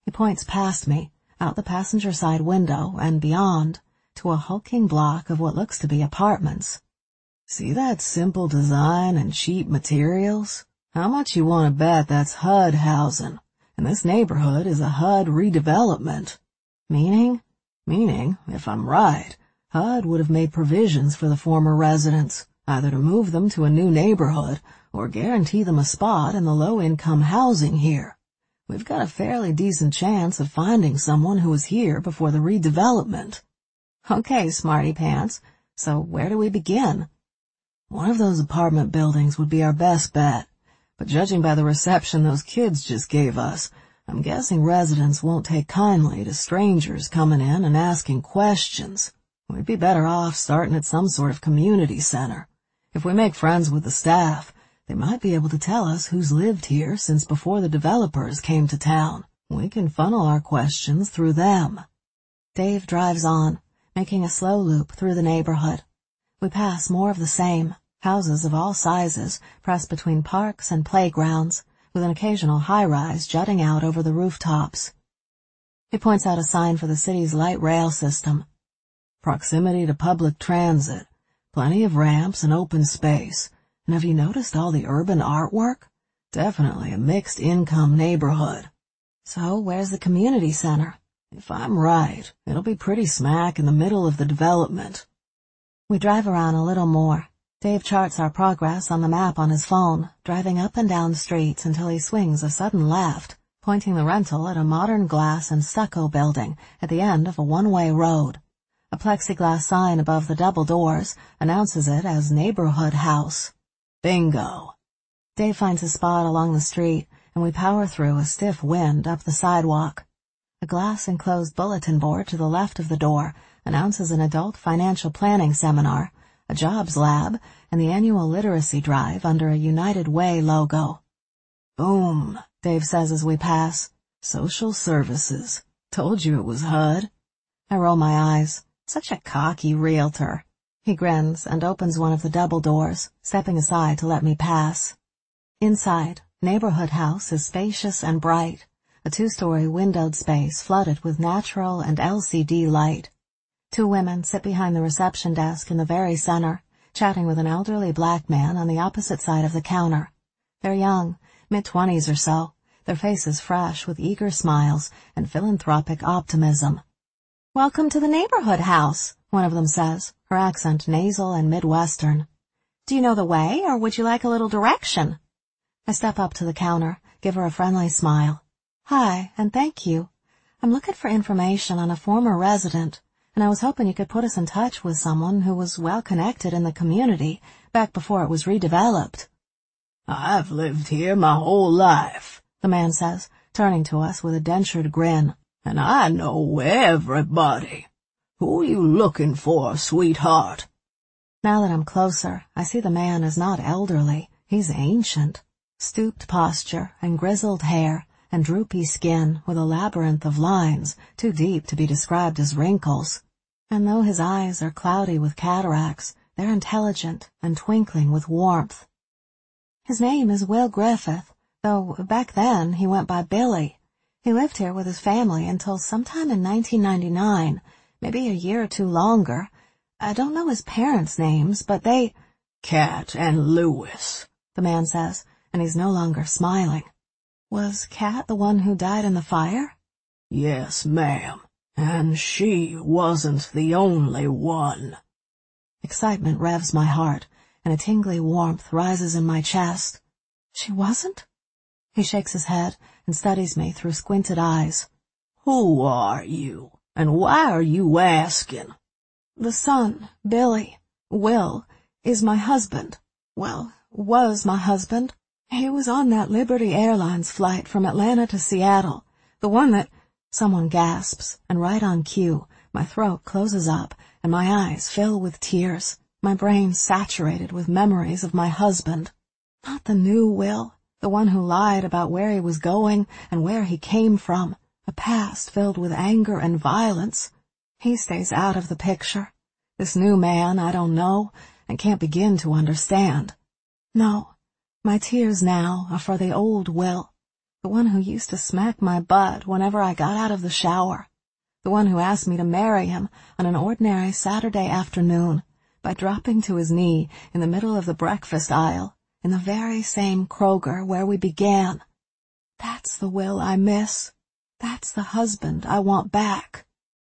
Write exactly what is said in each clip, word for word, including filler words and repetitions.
He points past me, out the passenger side window and beyond, to a hulking block of what looks to be apartments. See that simple design and cheap materials? How much you want to bet that's H U D housing, and this neighborhood is a H U D redevelopment? Meaning? Meaning, if I'm right, H U D would have made provisions for the former residents, either to move them to a new neighborhood or guarantee them a spot in the low-income housing here. We've got a fairly decent chance of finding someone who was here before the redevelopment. Okay, smarty pants, so where do we begin? One of those apartment buildings would be our best bet, but judging by the reception those kids just gave us, I'm guessing residents won't take kindly to strangers coming in and asking questions. We'd be better off starting at some sort of community center. If we make friends with the staff, they might be able to tell us who's lived here since before the developers came to town. We can funnel our questions through them. Dave drives on, making a slow loop through the neighborhood. We pass more of the same, houses of all sizes pressed between parks and playgrounds, with an occasional high-rise jutting out over the rooftops. He points out a sign for the city's light rail system. Proximity to public transit, plenty of ramps and open space. And have you noticed all the urban artwork? Definitely a mixed-income neighborhood. So where's the community center? If I'm right, it'll be pretty smack in the middle of the development. We drive around a little more. Dave charts our progress on the map on his phone, driving up and down streets until he swings a sudden left, pointing the rental at a modern glass and stucco building at the end of a one-way road. A plexiglass sign above the double doors announces it as Neighborhood House. Bingo. Dave finds a spot along the street, and we power through a stiff wind up the sidewalk. A glass-enclosed bulletin board to the left of the door announces an adult financial planning seminar, a jobs lab, and the annual literacy drive under a United Way logo. Boom, Dave says as we pass. Social services. Told you it was H U D. I roll my eyes. Such a cocky realtor. He grins and opens one of the double doors, stepping aside to let me pass. Inside, Neighborhood House is spacious and bright, a two-story windowed space flooded with natural and L C D light. Two women sit behind the reception desk in the very center, chatting with an elderly black man on the opposite side of the counter. They're young, mid-twenties or so, their faces fresh with eager smiles and philanthropic optimism. "Welcome to the Neighborhood House," one of them says, her accent nasal and Midwestern. "Do you know the way, or would you like a little direction?" I step up to the counter, give her a friendly smile. "Hi, and thank you. I'm looking for information on a former resident, and I was hoping you could put us in touch with someone who was well-connected in the community back before it was redeveloped." "I've lived here my whole life," the man says, turning to us with a dentured grin, "and I know everybody. Who you looking for, sweetheart?" Now that I'm closer, I see the man is not elderly. He's ancient. Stooped posture and grizzled hair and droopy skin with a labyrinth of lines too deep to be described as wrinkles. And though his eyes are cloudy with cataracts, they're intelligent and twinkling with warmth. His name is Will Griffith, though back then he went by Billy. He lived here with his family until sometime in nineteen ninety-nine, maybe a year or two longer. I don't know his parents' names, but they— "Cat and Lewis," the man says, and he's no longer smiling. "Was Cat the one who died in the fire?" "Yes, ma'am, and she wasn't the only one." Excitement revs my heart, and a tingly warmth rises in my chest. "She wasn't?" He shakes his head and studies me through squinted eyes. "Who are you, and why are you asking?" "The son, Billy, Will, is my husband. Well, was my husband. He was on that Liberty Airlines flight from Atlanta to Seattle, the one that—" Someone gasps, and right on cue, my throat closes up and my eyes fill with tears, my brain saturated with memories of my husband. Not the new Will, the one who lied about where he was going and where he came from, a past filled with anger and violence. He stays out of the picture. This new man I don't know and can't begin to understand. No, my tears now are for the old Will, The one who used to smack my butt whenever I got out of the shower. The one who asked me to marry him on an ordinary Saturday afternoon by dropping to his knee in the middle of the breakfast aisle in the very same Kroger where we began. That's the Will I miss. That's the husband I want back.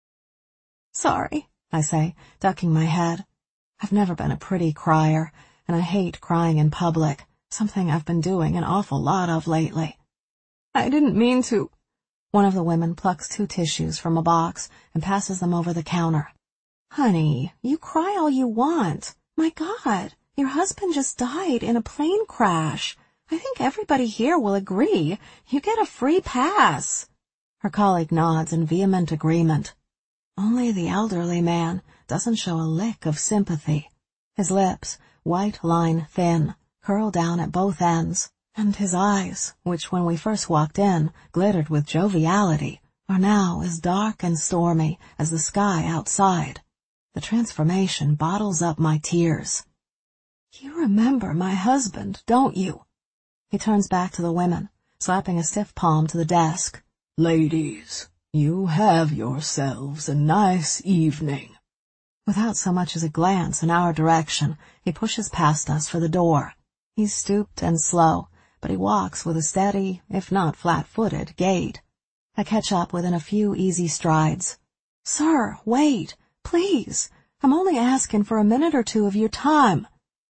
Sorry, I say, ducking my head. I've never been a pretty crier, and I hate crying in public, something I've been doing an awful lot of lately. I didn't mean to. One of the women plucks two tissues from a box and passes them over the counter. Honey, you cry all you want. My God, your husband just died in a plane crash. I think everybody here will agree. You get a free pass. Her colleague nods in vehement agreement. Only the elderly man doesn't show a lick of sympathy. His lips, white line thin, curl down at both ends, and his eyes, which when we first walked in glittered with joviality, are now as dark and stormy as the sky outside. The transformation bottles up my tears. You remember my husband, don't you? He turns back to the women, slapping a stiff palm to the desk. Ladies, you have yourselves a nice evening. Without so much as a glance in our direction, he pushes past us for the door. He's stooped and slow, but he walks with a steady, if not flat-footed, gait. I catch up within a few easy strides. Sir, wait, please. I'm only asking for a minute or two of your time.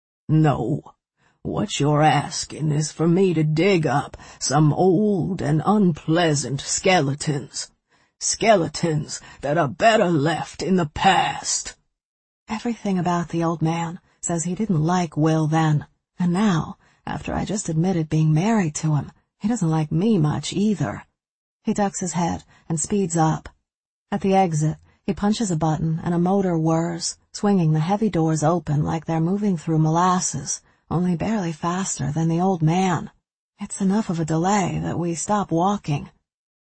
No. What you're asking is for me to dig up some old and unpleasant skeletons. Skeletons that are better left in the past. Everything about the old man says he didn't like Will then, and now, after I just admitted being married to him, he doesn't like me much either. He ducks his head and speeds up. At the exit, he punches a button and a motor whirs, swinging the heavy doors open like they're moving through molasses, only barely faster than the old man. It's enough of a delay that we stop walking.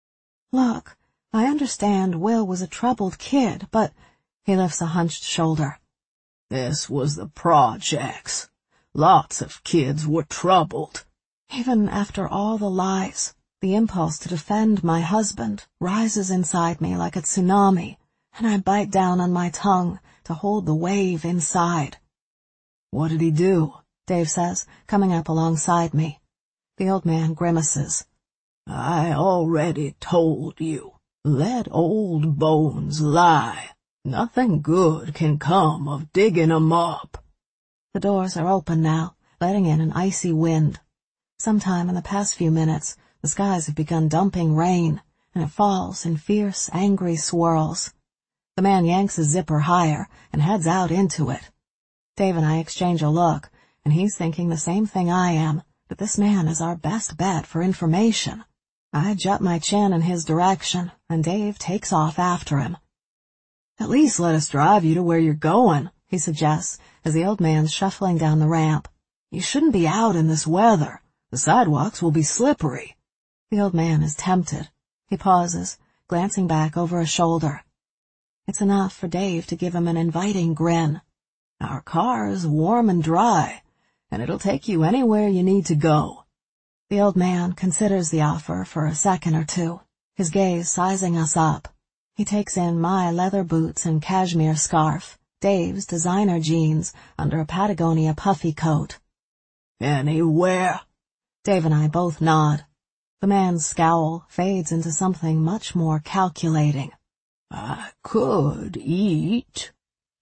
Look, I understand Will was a troubled kid, but... He lifts a hunched shoulder. This was the projects. Lots of kids were troubled. Even after all the lies, the impulse to defend my husband rises inside me like a tsunami, and I bite down on my tongue to hold the wave inside. What did he do? Dave says, coming up alongside me. The old man grimaces. I already told you. Let old bones lie. Nothing good can come of digging 'em up. The doors are open now, letting in an icy wind. Sometime in the past few minutes, the skies have begun dumping rain, and it falls in fierce, angry swirls. The man yanks his zipper higher and heads out into it. Dave and I exchange a look, and he's thinking the same thing I am, that this man is our best bet for information. I jut my chin in his direction, and Dave takes off after him. At least let us drive you to where you're going, he suggests, as the old man's shuffling down the ramp. You shouldn't be out in this weather. The sidewalks will be slippery. The old man is tempted. He pauses, glancing back over a shoulder. It's enough for Dave to give him an inviting grin. Our car is warm and dry, and it'll take you anywhere you need to go. The old man considers the offer for a second or two, his gaze sizing us up. He takes in my leather boots and cashmere scarf, Dave's designer jeans under a Patagonia puffy coat. Anywhere? Dave and I both nod. The man's scowl fades into something much more calculating. I could eat.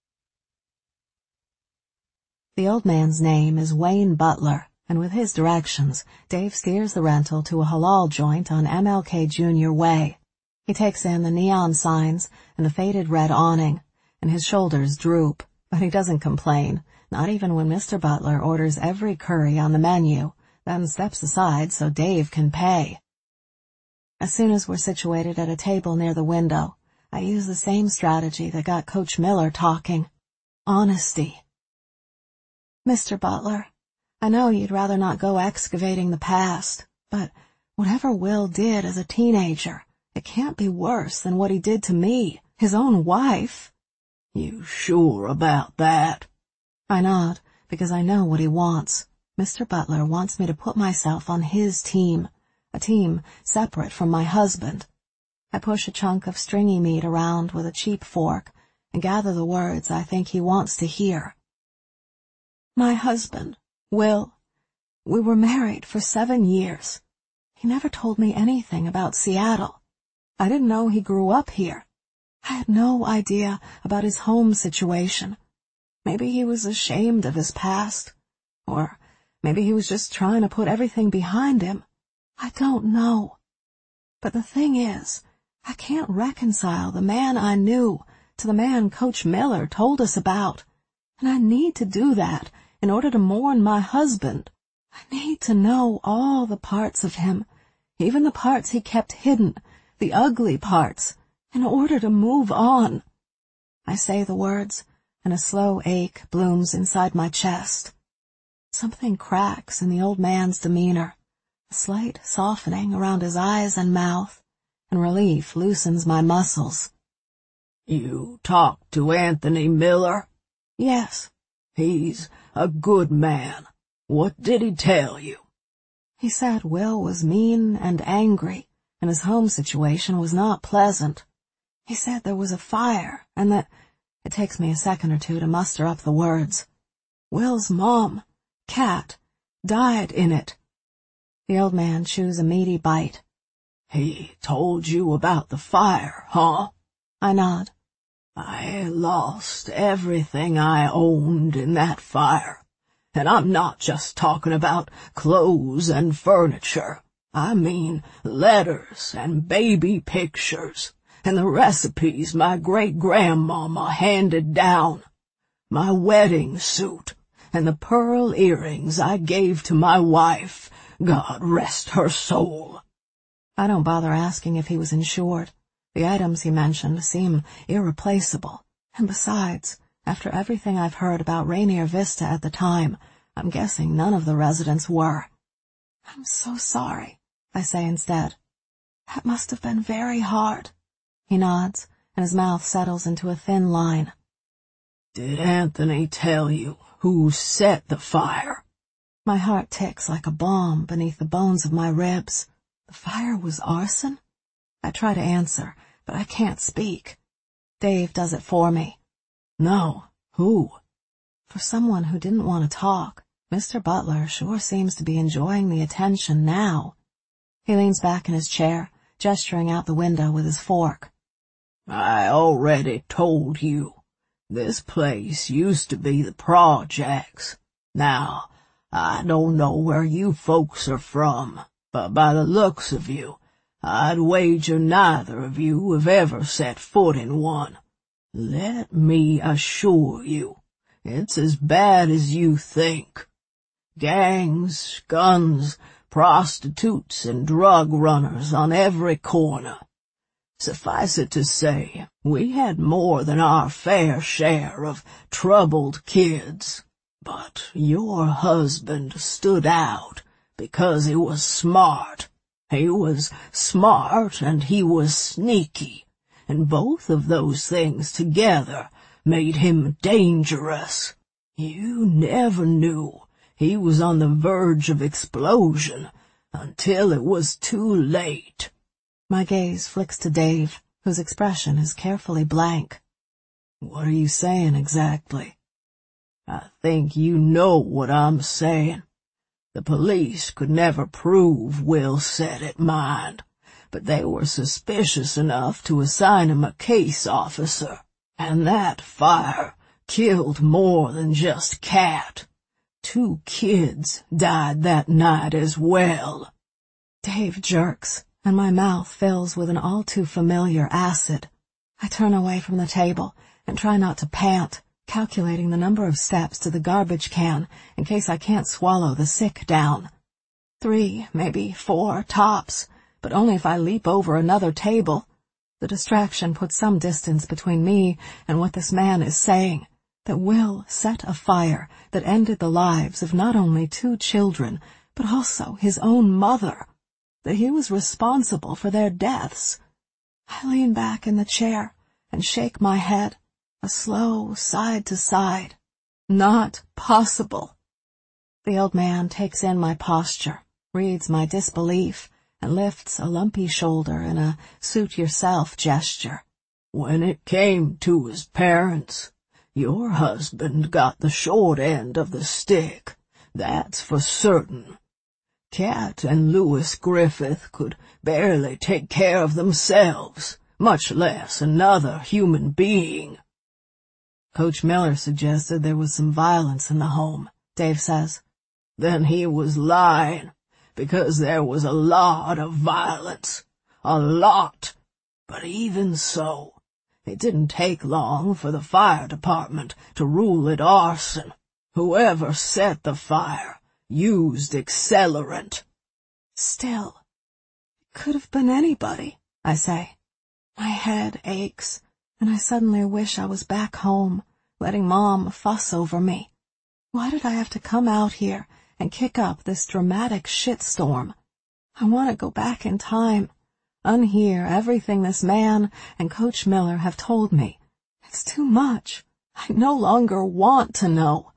The old man's name is Wayne Butler, and with his directions, Dave steers the rental to a halal joint on M L K Junior Way. He takes in the neon signs and the faded red awning, and his shoulders droop, but he doesn't complain, not even when Mister Butler orders every curry on the menu, then steps aside so Dave can pay. As soon as we're situated at a table near the window, I use the same strategy that got Coach Miller talking. Honesty. Mister Butler, I know you'd rather not go excavating the past, but whatever Will did as a teenager, it can't be worse than what he did to me, his own wife. You sure about that? I nod, because I know what he wants. Mister Butler wants me to put myself on his team. a team separate from my husband. I push a chunk of stringy meat around with a cheap fork and gather the words I think he wants to hear. My husband, Will, we were married for seven years. He never told me anything about Seattle. I didn't know he grew up here. I had no idea about his home situation. Maybe he was ashamed of his past, or maybe he was just trying to put everything behind him. I don't know. But the thing is, I can't reconcile the man I knew to the man Coach Miller told us about, and I need to do that in order to mourn my husband. I need to know all the parts of him, even the parts he kept hidden, the ugly parts, in order to move on. I say the words, and a slow ache blooms inside my chest. Something cracks in the old man's demeanor, a slight softening around his eyes and mouth, and relief loosens my muscles. You talked to Anthony Miller? Yes. He's a good man. What did he tell you? He said Will was mean and angry, and his home situation was not pleasant. He said there was a fire, and that— it takes me a second or two to muster up the words. Will's mom, Kat, died in it. The old man chews a meaty bite. He told you about the fire, huh? I nod. I lost everything I owned in that fire. And I'm not just talking about clothes and furniture. I mean letters and baby pictures, and the recipes my great-grandmama handed down, my wedding suit, and the pearl earrings I gave to my wife, God rest her soul. I don't bother asking if he was insured. The items he mentioned seem irreplaceable, and besides, after everything I've heard about Rainier Vista at the time, I'm guessing none of the residents were. I'm so sorry, I say instead. That must have been very hard. He nods, and his mouth settles into a thin line. Did Anthony tell you who set the fire? My heart ticks like a bomb beneath the bones of my ribs. The fire was arson? I try to answer, but I can't speak. Dave does it for me. No, who? For someone who didn't want to talk, Mister Butler sure seems to be enjoying the attention now. He leans back in his chair, gesturing out the window with his fork. I already told you. This place used to be the projects. Now, I don't know where you folks are from, but by the looks of you, I'd wager neither of you have ever set foot in one. Let me assure you, it's as bad as you think. Gangs, guns, prostitutes, and drug runners on every corner. Suffice it to say, we had more than our fair share of troubled kids. But your husband stood out because he was smart. He was smart and he was sneaky, and both of those things together made him dangerous. You never knew he was on the verge of explosion until it was too late. My gaze flicks to Dave, whose expression is carefully blank. What are you saying exactly? I think you know what I'm saying. The police could never prove Will set it mind, but they were suspicious enough to assign him a case officer, and that fire killed more than just Kat. Two kids died that night as well. Dave jerks, and my mouth fills with an all-too-familiar acid. I turn away from the table and try not to pant, calculating the number of steps to the garbage can in case I can't swallow the sick down. Three, maybe four, tops, but only if I leap over another table. The distraction puts some distance between me and what this man is saying, that Will set a fire that ended the lives of not only two children, but also his own mother, that he was responsible for their deaths. I lean back in the chair and shake my head, a slow side to side. Not possible. The old man takes in my posture, reads my disbelief, and lifts a lumpy shoulder in a suit-yourself gesture. When it came to his parents, your husband got the short end of the stick, that's for certain. Cat and Louis Griffith could barely take care of themselves, much less another human being. Coach Miller suggested there was some violence in the home, Dave says. Then he was lying, because there was a lot of violence. A lot. But even so, it didn't take long for the fire department to rule it arson. Whoever set the fire used accelerant. Still, it could have been anybody, I say. My head aches, and I suddenly wish I was back home, letting Mom fuss over me. Why did I have to come out here and kick up this dramatic shitstorm? I want to go back in time, unhear everything this man and Coach Miller have told me. It's too much. I no longer want to know.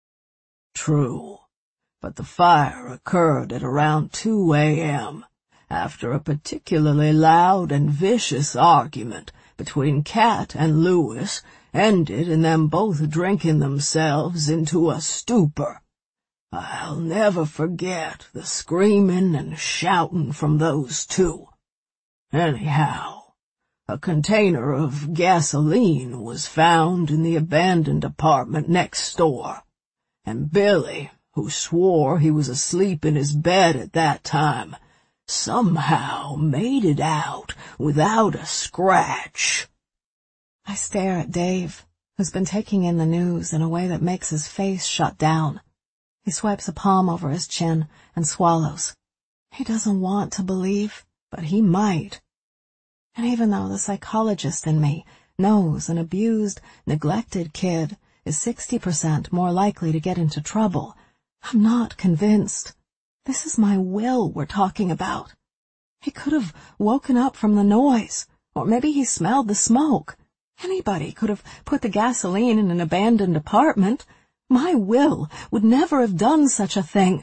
True, but the fire occurred at around two a m after a particularly loud and vicious argument between Cat and Louis ended in them both drinking themselves into a stupor. I'll never forget the screaming and shouting from those two. Anyhow, a container of gasoline was found in the abandoned apartment next door, and Billy, who swore he was asleep in his bed at that time, somehow made it out without a scratch. I stare at Dave, who's been taking in the news in a way that makes his face shut down. He swipes a palm over his chin and swallows. He doesn't want to believe, but he might. And even though the psychologist in me knows an abused, neglected kid is sixty percent more likely to get into trouble, I'm not convinced. This is my will we're talking about. He could have woken up from the noise, or maybe he smelled the smoke. Anybody could have put the gasoline in an abandoned apartment. My will would never have done such a thing.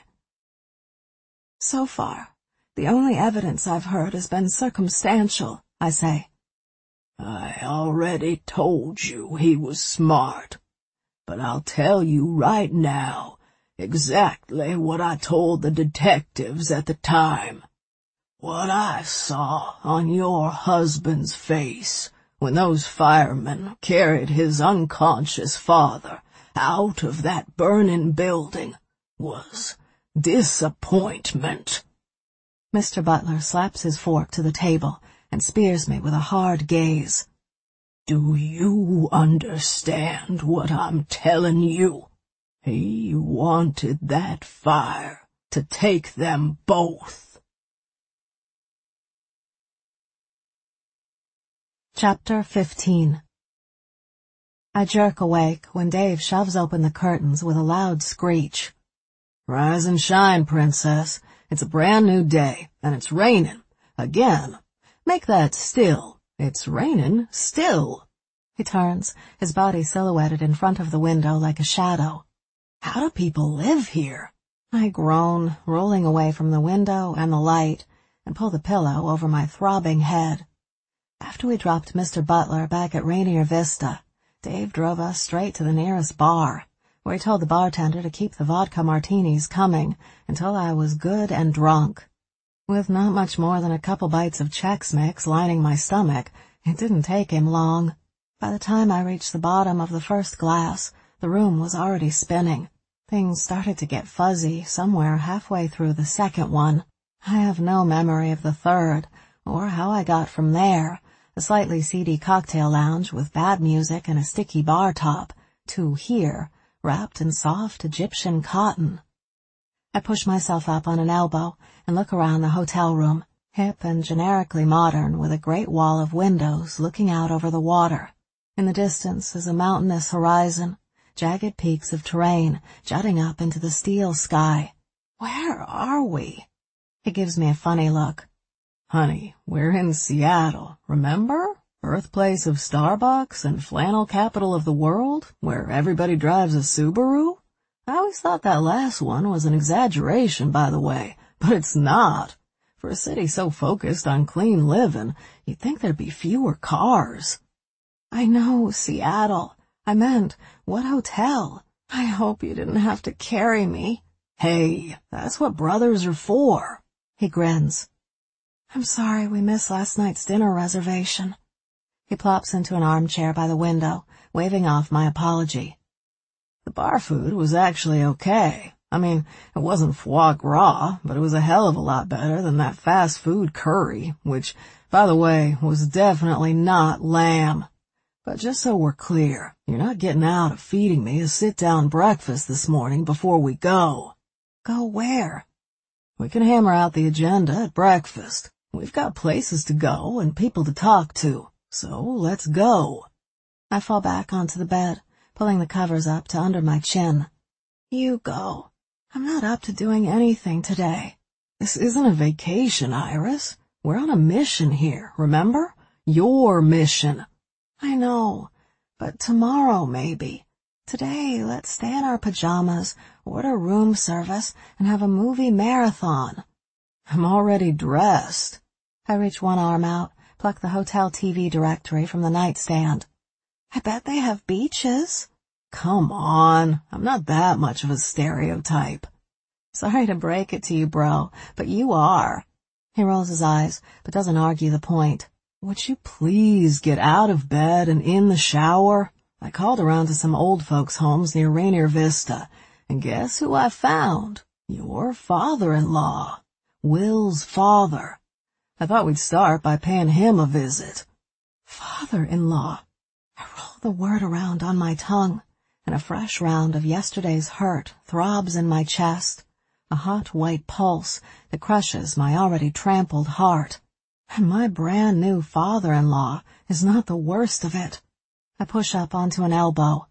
So far, the only evidence I've heard has been circumstantial, I say. I already told you he was smart, but I'll tell you right now exactly what I told the detectives at the time. What I saw on your husband's face when those firemen carried his unconscious father out of that burning building was disappointment. Mister Butler slaps his fork to the table and spears me with a hard gaze. Do you understand what I'm telling you? He wanted that fire to take them both. Chapter fifteen. I jerk awake when Dave shoves open the curtains with a loud screech. Rise and shine, princess. It's a brand new day, and it's raining. Again. Make that still. It's raining still. He turns, his body silhouetted in front of the window like a shadow. How do people live here? I groan, rolling away from the window and the light, and pull the pillow over my throbbing head. After we dropped Mister Butler back at Rainier Vista, Dave drove us straight to the nearest bar, where he told the bartender to keep the vodka martinis coming until I was good and drunk. With not much more than a couple bites of Chex Mix lining my stomach, it didn't take him long. By the time I reached the bottom of the first glass, the room was already spinning. Things started to get fuzzy somewhere halfway through the second one. I have no memory of the third, or how I got from there, a slightly seedy cocktail lounge with bad music and a sticky bar top, to here, wrapped in soft Egyptian cotton. I push myself up on an elbow and look around the hotel room, hip and generically modern, with a great wall of windows looking out over the water. In the distance is a mountainous horizon, jagged peaks of terrain jutting up into the steel sky. Where are we? He gives me a funny look. Honey, we're in Seattle, remember? Birthplace of Starbucks and flannel capital of the world, where everybody drives a Subaru? I always thought that last one was an exaggeration, by the way, but it's not. For a city so focused on clean living, you'd think there'd be fewer cars. I know, Seattle. I meant, what hotel? I hope you didn't have to carry me. Hey, that's what brothers are for. He grins. I'm sorry we missed last night's dinner reservation. He plops into an armchair by the window, waving off my apology. The bar food was actually okay. I mean, it wasn't foie gras, but it was a hell of a lot better than that fast food curry, which, by the way, was definitely not lamb. But just so we're clear, you're not getting out of feeding me a sit-down breakfast this morning before we go. Go where? We can hammer out the agenda at breakfast. We've got places to go and people to talk to, so let's go. I fall back onto the bed, pulling the covers up to under my chin. You go. I'm not up to doing anything today. This isn't a vacation, Iris. We're on a mission here, remember? Your mission. I know, but tomorrow maybe. Today, let's stay in our pajamas, order room service, and have a movie marathon. I'm already dressed. I reach one arm out, pluck the hotel T V directory from the nightstand. I bet they have beaches. Come on, I'm not that much of a stereotype. Sorry to break it to you, bro, but you are. He rolls his eyes, but doesn't argue the point. Would you please get out of bed and in the shower? I called around to some old folks' homes near Rainier Vista, and guess who I found? Your father-in-law. Will's father. I thought we'd start by paying him a visit. Father-in-law. I roll the word around on my tongue, and a fresh round of yesterday's hurt throbs in my chest, a hot white pulse that crushes my already trampled heart. And my brand new father-in-law is not the worst of it. I push up onto an elbow.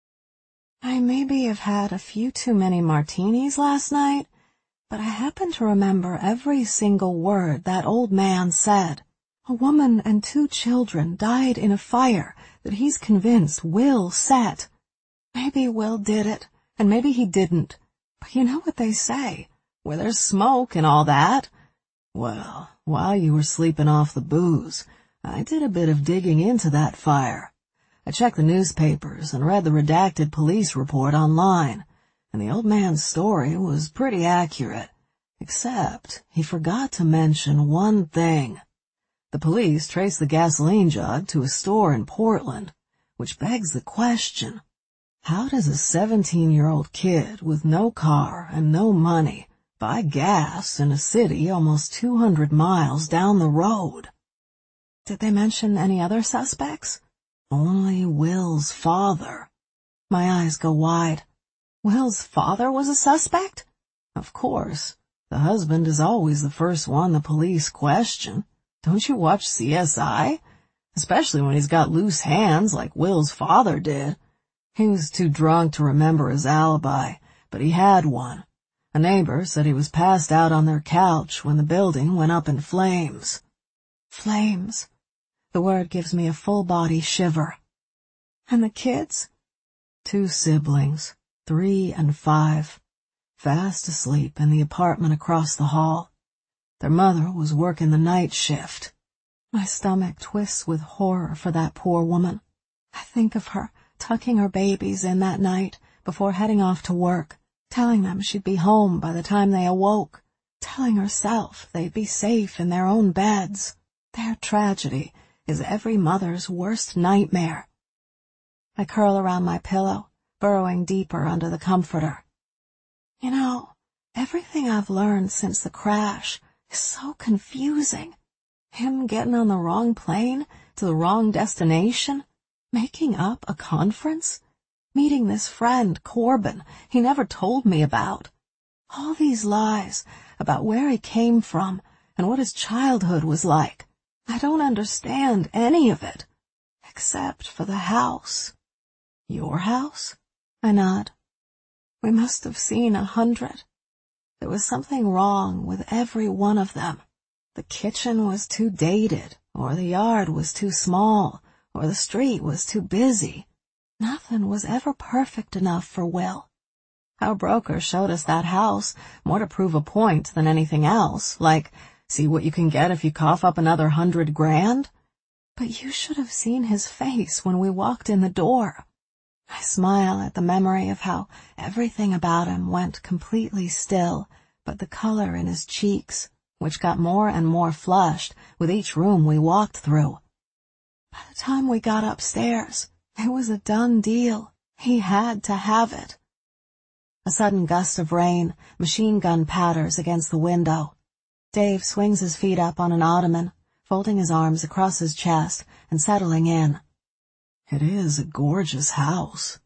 I maybe have had a few too many martinis last night, but I happen to remember every single word that old man said. A woman and two children died in a fire that he's convinced Will set. Maybe Will did it, and maybe he didn't. But you know what they say, where there's smoke and all that. Well, while you were sleeping off the booze, I did a bit of digging into that fire. I checked the newspapers and read the redacted police report online, and the old man's story was pretty accurate, except he forgot to mention one thing. The police traced the gasoline jug to a store in Portland, which begs the question, how does a seventeen-year-old kid with no car and no money buy gas in a city almost two hundred miles down the road? Did they mention any other suspects? Only Will's father. My eyes go wide. Will's father was a suspect? Of course. The husband is always the first one the police question. Don't you watch C S I? Especially when he's got loose hands like Will's father did. He was too drunk to remember his alibi, but he had one. A neighbor said he was passed out on their couch when the building went up in flames. Flames. The word gives me a full-body shiver. And the kids? Two siblings, three and five, fast asleep in the apartment across the hall. Their mother was working the night shift. My stomach twists with horror for that poor woman. I think of her tucking her babies in that night before heading off to work, telling them she'd be home by the time they awoke, telling herself they'd be safe in their own beds. Their tragedy is every mother's worst nightmare. I curl around my pillow, burrowing deeper under the comforter. You know, everything I've learned since the crash is so confusing. Him getting on the wrong plane to the wrong destination, making up a conference, meeting this friend, Corbin, he never told me about. All these lies about where he came from and what his childhood was like. I don't understand any of it, except for the house. Your house? I nod. We must have seen a hundred. There was something wrong with every one of them. The kitchen was too dated, or the yard was too small, or the street was too busy. Nothing was ever perfect enough for Will. Our broker showed us that house more to prove a point than anything else, like, See what you can get if you cough up another hundred grand? But you should have seen his face when we walked in the door. I smile at the memory of how everything about him went completely still, but the color in his cheeks, which got more and more flushed with each room we walked through. By the time we got upstairs, it was a done deal. He had to have it. A sudden gust of rain, machine gun patters against the window. Dave swings his feet up on an ottoman, folding his arms across his chest and settling in. It is a gorgeous house.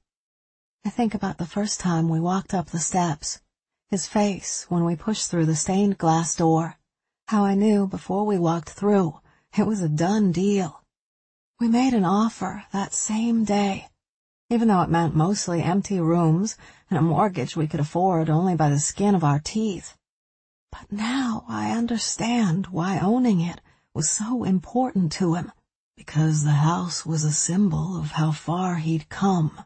I think about the first time we walked up the steps, his face when we pushed through the stained glass door, how I knew before we walked through it was a done deal. We made an offer that same day, even though it meant mostly empty rooms and a mortgage we could afford only by the skin of our teeth. But now I understand why owning it was so important to him. Because the house was a symbol of how far he'd come.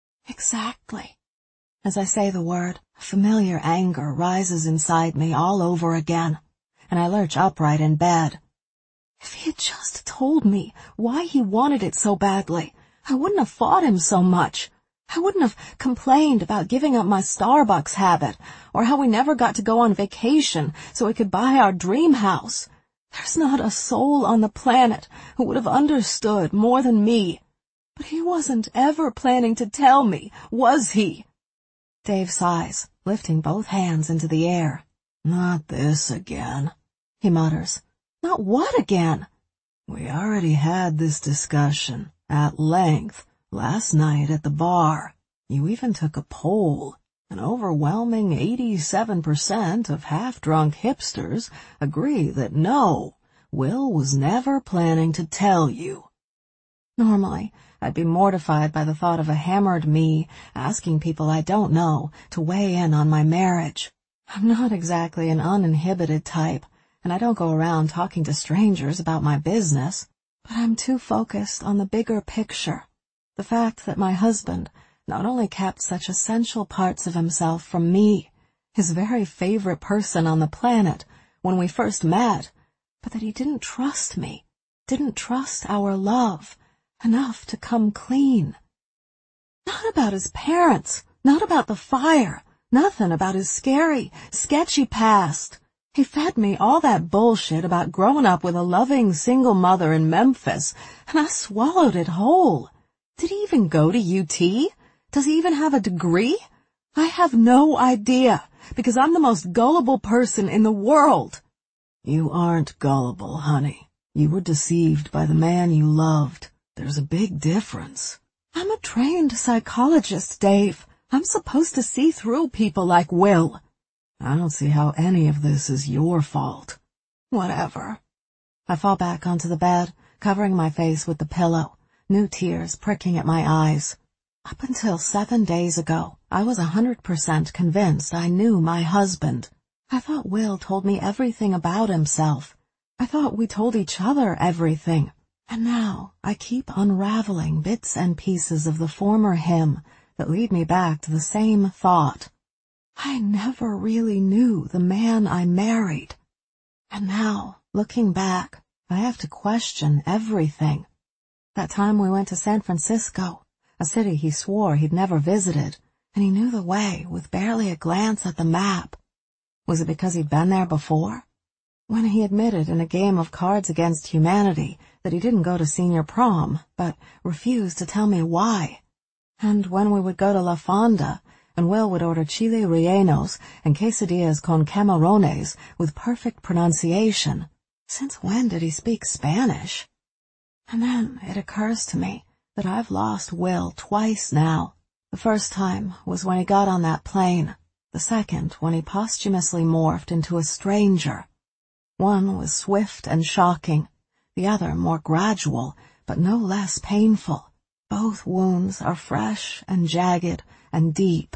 Exactly. As I say the word, a familiar anger rises inside me all over again, and I lurch upright in bed. If he had just told me why he wanted it so badly, I wouldn't have fought him so much. I wouldn't have complained about giving up my Starbucks habit, or how we never got to go on vacation so we could buy our dream house. There's not a soul on the planet who would have understood more than me. But he wasn't ever planning to tell me, was he? Dave sighs, lifting both hands into the air. Not this again, he mutters. Not what again? We already had this discussion, at length, last night at the bar. You even took a poll. An overwhelming eighty-seven percent of half-drunk hipsters agree that no, Will was never planning to tell you. Normally, I'd be mortified by the thought of a hammered me asking people I don't know to weigh in on my marriage. I'm not exactly an uninhibited type, and I don't go around talking to strangers about my business, but I'm too focused on the bigger picture, the fact that my husband not only kept such essential parts of himself from me, his very favorite person on the planet, when we first met, but that he didn't trust me, didn't trust our love, enough to come clean. Not about his parents, not about the fire, nothing about his scary, sketchy past. He fed me all that bullshit about growing up with a loving single mother in Memphis, and I swallowed it whole. Did he even go to U T? Does he even have a degree? I have no idea, because I'm the most gullible person in the world. You aren't gullible, honey. You were deceived by the man you loved. There's a big difference. I'm a trained psychologist, Dave. I'm supposed to see through people like Will. I don't see how any of this is your fault. Whatever. I fall back onto the bed, covering my face with the pillow, new tears pricking at my eyes. Up until seven days ago, I was a hundred percent convinced I knew my husband. I thought Will told me everything about himself. I thought we told each other everything. And now I keep unraveling bits and pieces of the former him that lead me back to the same thought. I never really knew the man I married. And now, looking back, I have to question everything. That time we went to San Francisco, a city he swore he'd never visited, and he knew the way with barely a glance at the map. Was it because he'd been there before? When he admitted in a game of Cards Against Humanity that he didn't go to senior prom, but refused to tell me why. And when we would go to La Fonda, and Will would order chile rellenos and quesadillas con camarones with perfect pronunciation. Since when did he speak Spanish? And then it occurs to me that I've lost Will twice now. The first time was when he got on that plane. The second when he posthumously morphed into a stranger. One was swift and shocking, the other more gradual, but no less painful. Both wounds are fresh and jagged and deep.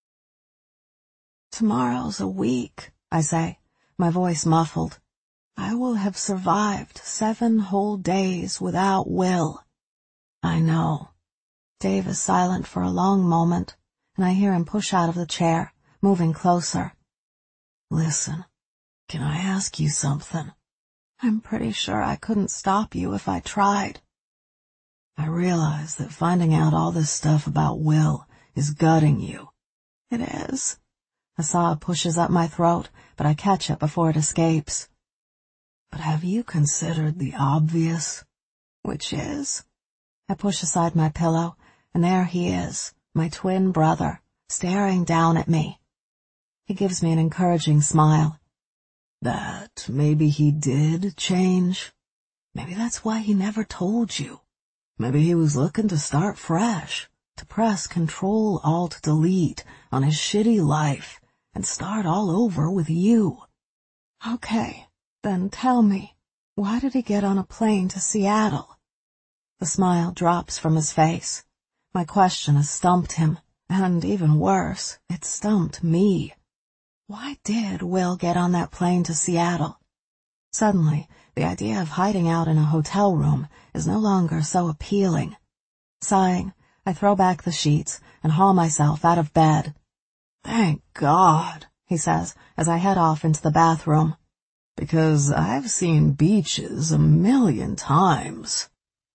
Tomorrow's a week, I say, my voice muffled. I will have survived seven whole days without Will. I know. Dave is silent for a long moment, and I hear him push out of the chair, moving closer. Listen, Can I ask you something? I'm pretty sure I couldn't stop you if I tried. I realize that finding out all this stuff about Will is gutting you. It is. A sob pushes up my throat, but I catch it before it escapes. But have you considered the obvious? Which is? I push aside my pillow, and there he is, my twin brother, staring down at me. He gives me an encouraging smile. That maybe he did change? Maybe that's why he never told you. Maybe he was looking to start fresh, to press Control-Alt-Delete on his shitty life and start all over with you. Okay, then tell me, why did he get on a plane to Seattle? The smile drops from his face. My question has stumped him, and even worse, it stumped me. Why did Will get on that plane to Seattle? Suddenly, the idea of hiding out in a hotel room is no longer so appealing. Sighing, I throw back the sheets and haul myself out of bed. Thank God, he says as I head off into the bathroom, because I've seen beaches a million times.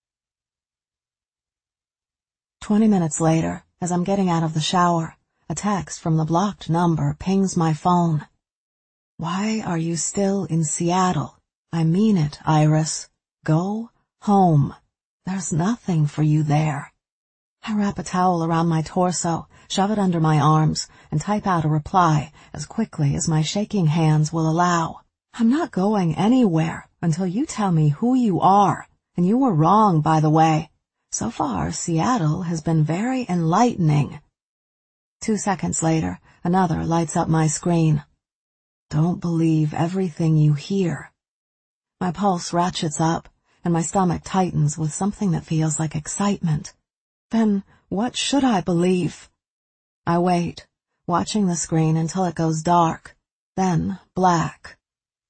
Twenty minutes later, as I'm getting out of the shower, a text from the blocked number pings my phone. Why are you still in Seattle? I mean it, Iris. Go home. There's nothing for you there. I wrap a towel around my torso, shove it under my arms, and type out a reply as quickly as my shaking hands will allow. I'm not going anywhere until you tell me who you are, and you were wrong, by the way. So far, Seattle has been very enlightening. Two seconds later, another lights up my screen. Don't believe everything you hear. My pulse ratchets up, and my stomach tightens with something that feels like excitement. Then what should I believe? I wait, watching the screen until it goes dark, then black.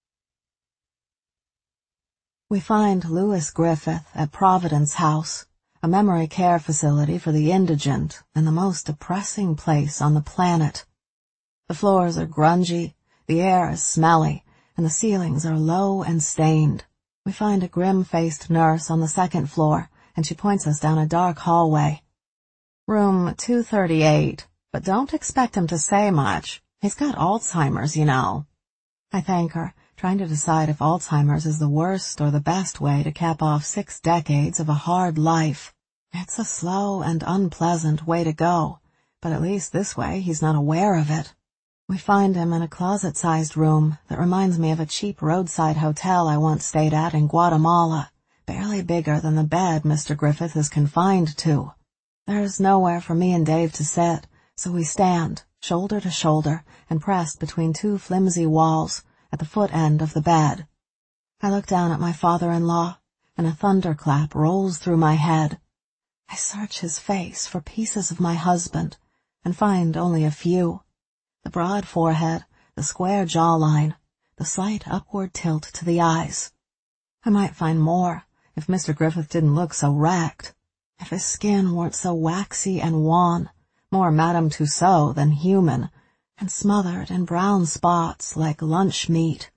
We find Louis Griffith at Providence House, a memory care facility for the indigent and the most depressing place on the planet. The floors are grungy, the air is smelly, and the ceilings are low and stained. We find a grim-faced nurse on the second floor, and she points us down a dark hallway. Room two thirty-eight, but don't expect him to say much. He's got Alzheimer's, you know. I thank her, trying to decide if Alzheimer's is the worst or the best way to cap off six decades of a hard life. It's a slow and unpleasant way to go, but at least this way he's not aware of it. We find him in a closet-sized room that reminds me of a cheap roadside hotel I once stayed at in Guatemala, barely bigger than the bed Mister Griffith is confined to. There's nowhere for me and Dave to sit, so we stand, shoulder to shoulder, and pressed between two flimsy walls, at the foot end of the bed. I look down at my father-in-law, and a thunderclap rolls through my head. I search his face for pieces of my husband, and find only a few. The broad forehead, the square jawline, the slight upward tilt to the eyes. I might find more if Mister Griffith didn't look so wrecked, if his skin weren't so waxy and wan, more Madame Tussaud than human, and smothered in brown spots like lunch meat.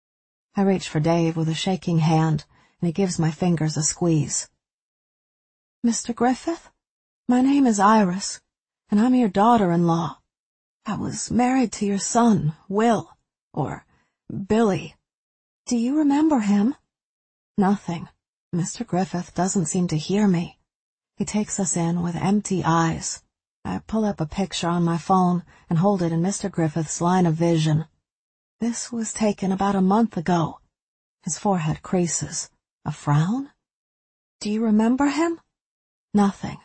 I reach for Dave with a shaking hand, and he gives my fingers a squeeze. Mister Griffith, my name is Iris, and I'm your daughter-in-law. I was married to your son, Will, or Billy. Do you remember him? Nothing. Mister Griffith doesn't seem to hear me. He takes us in with empty eyes. I pull up a picture on my phone and hold it in Mister Griffith's line of vision. This was taken about a month ago. His forehead creases. A frown? Do you remember him? Nothing.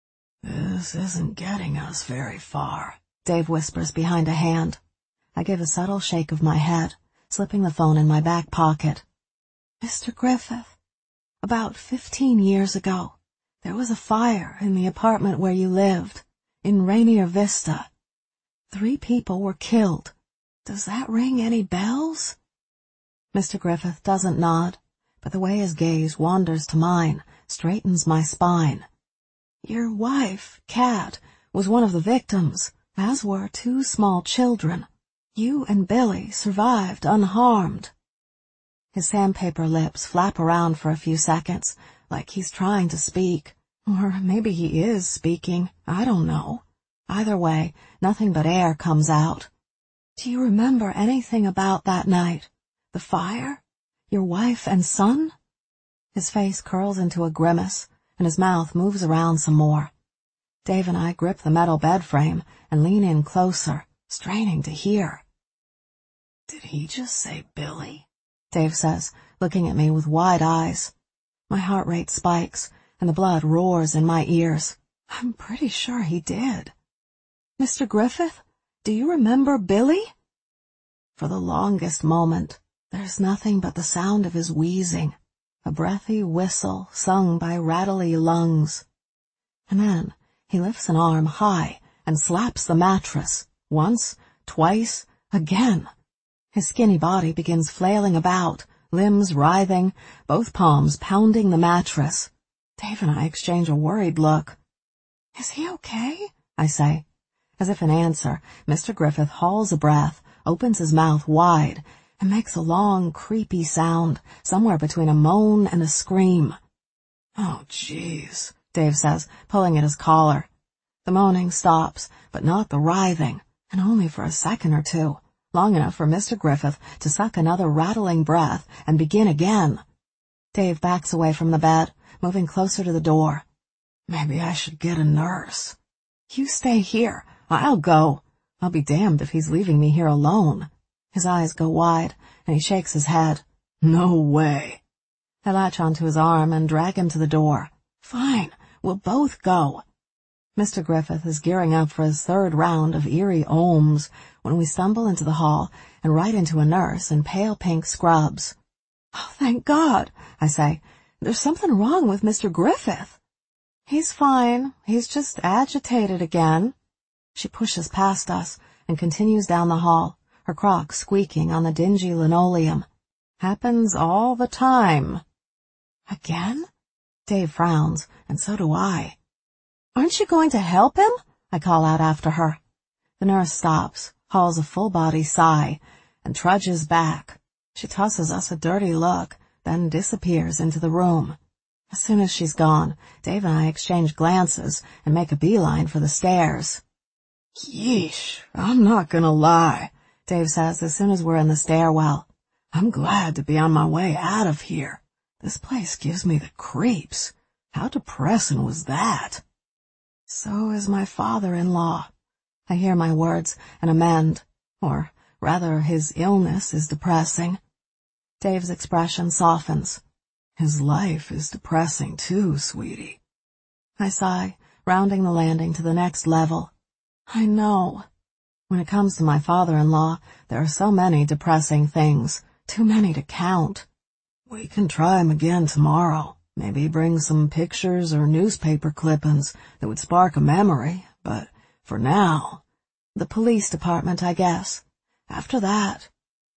This isn't getting us very far, Dave whispers behind a hand. I give a subtle shake of my head, slipping the phone in my back pocket. Mister Griffith, about fifteen years ago, there was a fire in the apartment where you lived, in Rainier Vista. Three people were killed. Does that ring any bells? Mister Griffith doesn't nod, but the way his gaze wanders to mine straightens my spine. Your wife, Kat, was one of the victims, as were two small children. You and Billy survived unharmed. His sandpaper lips flap around for a few seconds, like he's trying to speak. Or maybe he is speaking. I don't know. Either way, nothing but air comes out. Do you remember anything about that night? The fire? Your wife and son? His face curls into a grimace, and his mouth moves around some more. Dave and I grip the metal bed frame and lean in closer, straining to hear. Did he just say Billy? Dave says, looking at me with wide eyes. My heart rate spikes, and the blood roars in my ears. I'm pretty sure he did. Mister Griffith, do you remember Billy? For the longest moment, there's nothing but the sound of his wheezing, a breathy whistle sung by rattly lungs. And then he lifts an arm high and slaps the mattress, once, twice, again. His skinny body begins flailing about, limbs writhing, both palms pounding the mattress. Dave and I exchange a worried look. Is he okay? I say. As if in answer, Mister Griffith hauls a breath, opens his mouth wide, and makes a long, creepy sound, somewhere between a moan and a scream. Oh, jeez, Dave says, pulling at his collar. The moaning stops, but not the writhing, and only for a second or two, long enough for Mister Griffith to suck another rattling breath and begin again. Dave backs away from the bed, moving closer to the door. Maybe I should get a nurse. You stay here. I'll go. I'll be damned if he's leaving me here alone. His eyes go wide, and he shakes his head. No way. I latch onto his arm and drag him to the door. Fine, we'll both go. Mister Griffith is gearing up for his third round of eerie ohms when we stumble into the hall and right into a nurse in pale pink scrubs. Oh, thank God, I say. There's something wrong with Mister Griffith. He's fine. He's just agitated again. She pushes past us and continues down the hall, her Crocs squeaking on the dingy linoleum. Happens all the time. Again? Dave frowns, and so do I. Aren't you going to help him? I call out after her. The nurse stops, hauls a full-body sigh, and trudges back. She tosses us a dirty look, then disappears into the room. As soon as she's gone, Dave and I exchange glances and make a beeline for the stairs. Yeesh, I'm not gonna lie, Dave says as soon as we're in the stairwell. I'm glad to be on my way out of here. This place gives me the creeps. How depressing was that? So is my father-in-law. I hear my words and amend, or rather his illness is depressing. Dave's expression softens. His life is depressing too, sweetie. I sigh, rounding the landing to the next level. I know. When it comes to my father-in-law, there are so many depressing things, too many to count. We can try him again tomorrow. Maybe bring some pictures or newspaper clippings that would spark a memory, but for now... The police department, I guess. After that...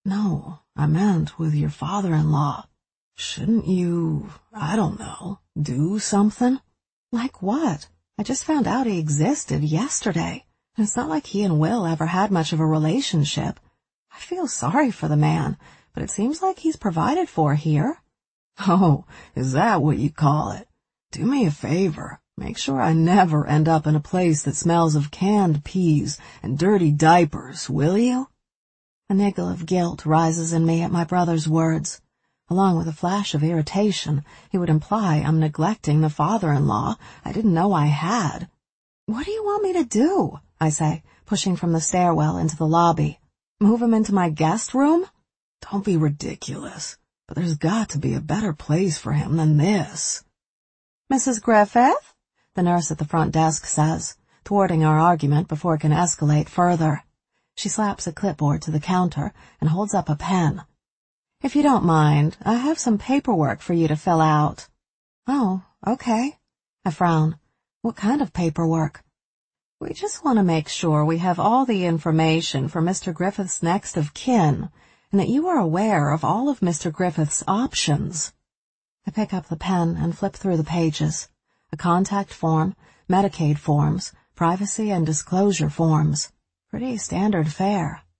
No, I meant with your father-in-law. Shouldn't you, I don't know, do something? Like what? I just found out he existed yesterday. And it's not like he and Will ever had much of a relationship. I feel sorry for the man, but it seems like he's provided for here. Oh, is that what you call it? Do me a favor. Make sure I never end up in a place that smells of canned peas and dirty diapers, will you? A niggle of guilt rises in me at my brother's words. Along with a flash of irritation, he would imply I'm neglecting the father-in-law I didn't know I had. What do you want me to do? I say, pushing from the stairwell into the lobby. Move him into my guest room? Don't be ridiculous, but there's got to be a better place for him than this. Missus Griffith? The nurse at the front desk says, thwarting our argument before it can escalate further. She slaps a clipboard to the counter and holds up a pen. If you don't mind, I have some paperwork for you to fill out. Oh, okay. I frown. What kind of paperwork? We just want to make sure we have all the information for Mister Griffith's next of kin, and that you are aware of all of Mister Griffith's options. I pick up the pen and flip through the pages. A contact form, Medicaid forms, privacy and disclosure forms. Pretty standard fare.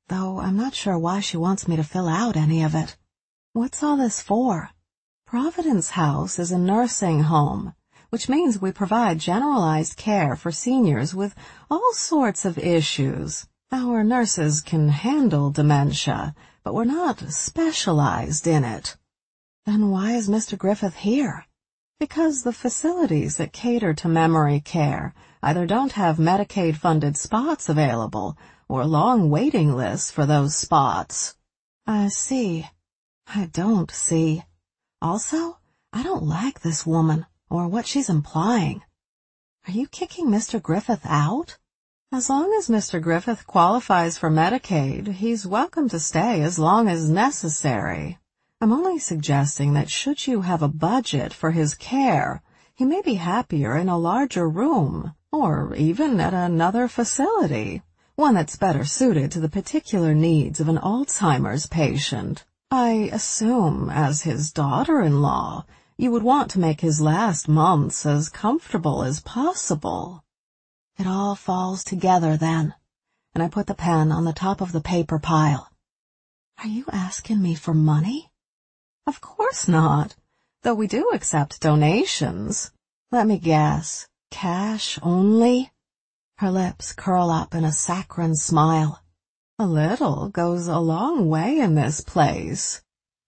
though I'm not sure why she wants me to fill out any of it. What's all this for? Providence House is a nursing home, which means we provide generalized care for seniors with all sorts of issues. Our nurses can handle dementia, but we're not specialized in it. Then why is Mister Griffith here? Because the facilities that cater to memory care either don't have Medicaid-funded spots available or long waiting lists for those spots. I see. I don't see. Also, I don't like this woman or what she's implying. Are you kicking Mister Griffith out? As long as Mister Griffith qualifies for Medicaid, he's welcome to stay as long as necessary. I'm only suggesting that should you have a budget for his care, he may be happier in a larger room, or even at another facility, one that's better suited to the particular needs of an Alzheimer's patient. I assume, as his daughter-in-law, you would want to make his last months as comfortable as possible. It all falls together then, and I put the pen on the top of the paper pile. Are you asking me for money? Of course not, though we do accept donations. Let me guess, cash only? Her lips curl up in a saccharine smile. A little goes a long way in this place.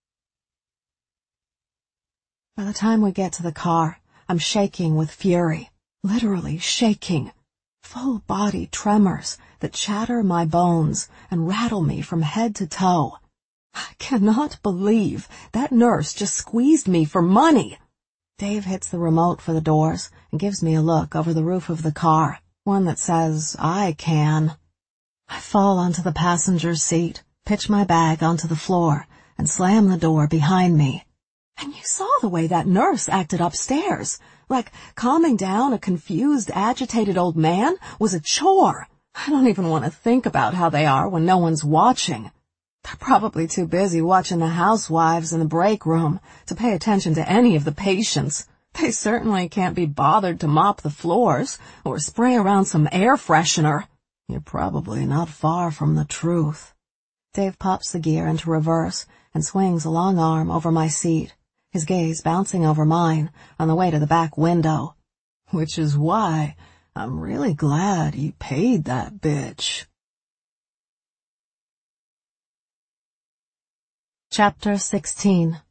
By the time we get to the car, I'm shaking with fury, literally shaking. Full-body tremors that chatter my bones and rattle me from head to toe. I cannot believe that nurse just squeezed me for money. Dave hits the remote for the doors and gives me a look over the roof of the car, one that says, I can. I fall onto the passenger's seat, pitch my bag onto the floor, and slam the door behind me. And you saw the way that nurse acted upstairs. Like calming down a confused, agitated old man was a chore. I don't even want to think about how they are when no one's watching. They're probably too busy watching the housewives in the break room to pay attention to any of the patients. They certainly can't be bothered to mop the floors or spray around some air freshener. You're probably not far from the truth. Dave pops the gear into reverse and swings a long arm over my seat, his gaze bouncing over mine on the way to the back window. Which is why I'm really glad you paid that bitch. Chapter sixteen.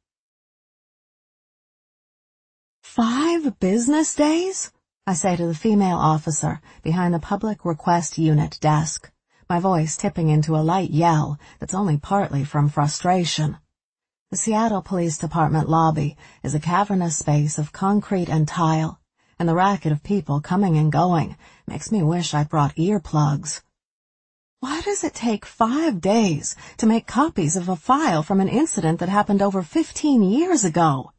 Five business days? I say to the female officer behind the public request unit desk, my voice tipping into a light yell that's only partly from frustration. The Seattle Police Department lobby is a cavernous space of concrete and tile, and the racket of people coming and going makes me wish I'd brought earplugs. Why does it take five days to make copies of a file from an incident that happened over fifteen years ago?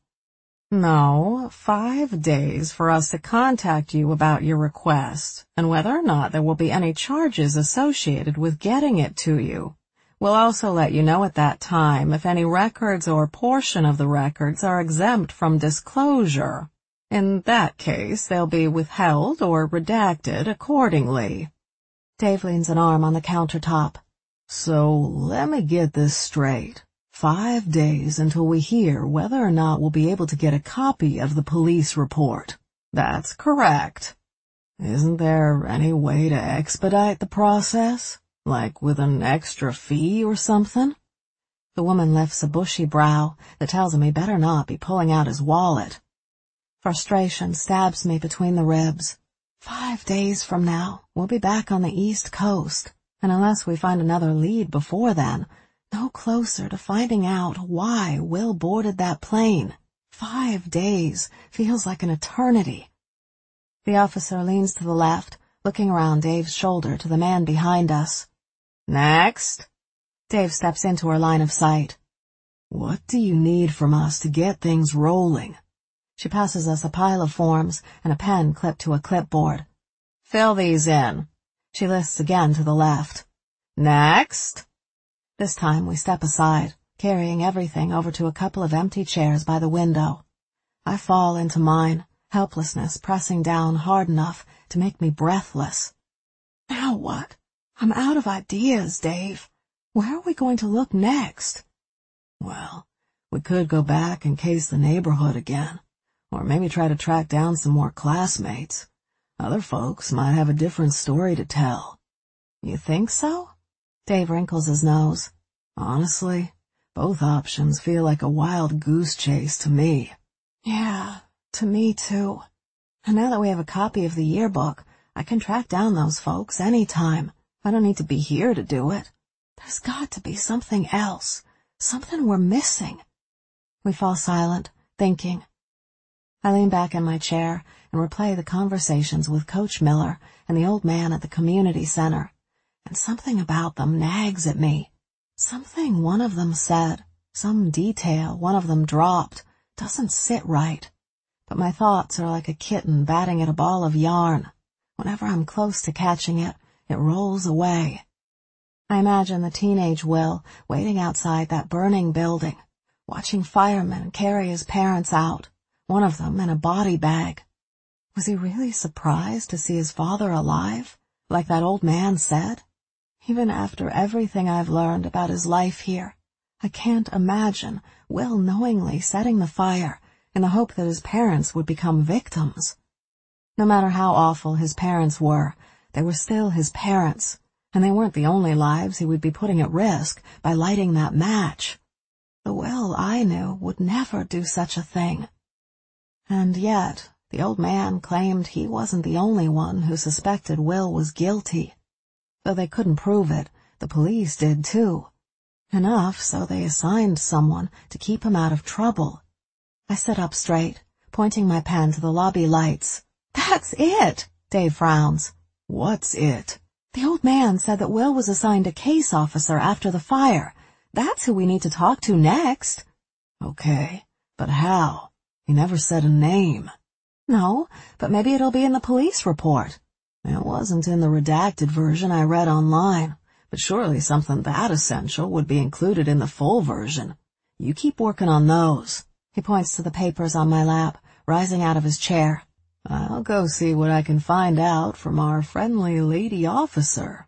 No, five days for us to contact you about your request, and whether or not there will be any charges associated with getting it to you. We'll also let you know at that time if any records or portion of the records are exempt from disclosure. In that case, they'll be withheld or redacted accordingly. Dave leans an arm on the countertop. So let me get this straight. Five days until we hear whether or not we'll be able to get a copy of the police report. That's correct. Isn't there any way to expedite the process? Like with an extra fee or something? The woman lifts a bushy brow that tells him he better not be pulling out his wallet. Frustration stabs me between the ribs. Five days from now, we'll be back on the East Coast, and unless we find another lead before then, no closer to finding out why Will boarded that plane. Five days feels like an eternity. The officer leans to the left, looking around Dave's shoulder to the man behind us. Next. Dave steps into her line of sight. What do you need from us to get things rolling? She passes us a pile of forms and a pen clipped to a clipboard. Fill these in. She lists again to the left. Next. This time we step aside, carrying everything over to a couple of empty chairs by the window. I fall into mine, helplessness pressing down hard enough to make me breathless. Now what? I'm out of ideas, Dave. Where are we going to look next? Well, we could go back and case the neighborhood again, or maybe try to track down some more classmates. Other folks might have a different story to tell. You think so? Dave wrinkles his nose. Honestly, both options feel like a wild goose chase to me. Yeah, to me too. And now that we have a copy of the yearbook, I can track down those folks anytime. I don't need to be here to do it. There's got to be something else, something we're missing. We fall silent, thinking. I lean back in my chair and replay the conversations with Coach Miller and the old man at the community center, and something about them nags at me. Something one of them said, some detail one of them dropped, doesn't sit right. But my thoughts are like a kitten batting at a ball of yarn. Whenever I'm close to catching it, it rolls away. I imagine the teenage Will waiting outside that burning building, watching firemen carry his parents out, one of them in a body bag. Was he really surprised to see his father alive, like that old man said? Even after everything I've learned about his life here, I can't imagine Will knowingly setting the fire in the hope that his parents would become victims. No matter how awful his parents were, they were still his parents, and they weren't the only lives he would be putting at risk by lighting that match. The Will I knew would never do such a thing. And yet, the old man claimed he wasn't the only one who suspected Will was guilty. Though they couldn't prove it, the police did too. Enough so they assigned someone to keep him out of trouble. I sit up straight, pointing my pen to the lobby lights. That's it! Dave frowns. What's it? The old man said that Will was assigned a case officer after the fire. That's who we need to talk to next. Okay, but how? He never said a name. No, but maybe it'll be in the police report. It wasn't in the redacted version I read online, but surely something that essential would be included in the full version. You keep working on those. He points to the papers on my lap, rising out of his chair. I'll go see what I can find out from our friendly lady officer.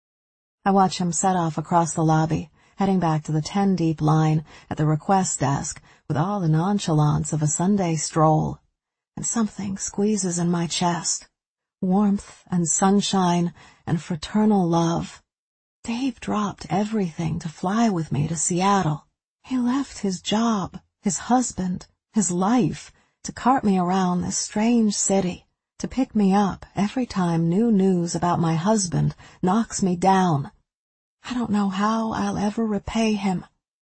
I watch him set off across the lobby, heading back to the ten-deep line at the request desk with all the nonchalance of a Sunday stroll. And something squeezes in my chest. Warmth and sunshine and fraternal love. Dave dropped everything to fly with me to Seattle. He left his job, his husband, his life, to cart me around this strange city, to pick me up every time new news about my husband knocks me down. I don't know how I'll ever repay him.